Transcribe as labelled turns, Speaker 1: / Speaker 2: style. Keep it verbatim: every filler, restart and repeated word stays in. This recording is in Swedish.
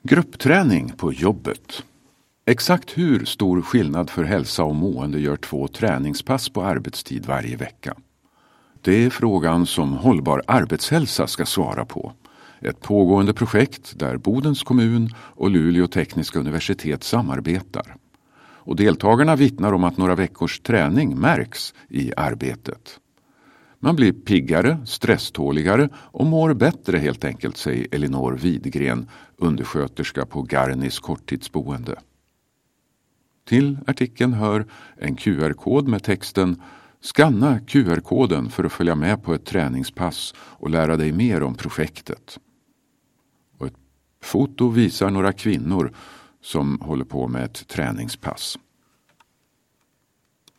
Speaker 1: Gruppträning på jobbet. Exakt hur stor skillnad för hälsa och mående gör två träningspass på arbetstid varje vecka? Det är frågan som Hållbar arbetshälsa ska svara på. Ett pågående projekt där Bodens kommun och Luleå tekniska universitet samarbetar. Och deltagarna vittnar om att några veckors träning märks i arbetet. Man blir piggare, stresståligare och mår bättre helt enkelt, säger Elinor Widgren, undersköterska på Garnis korttidsboende. Till artikeln hör en Q R-kod med texten "Skanna Q R-koden för att följa med på ett träningspass och lära dig mer om projektet." Och ett foto visar några kvinnor som håller på med ett träningspass.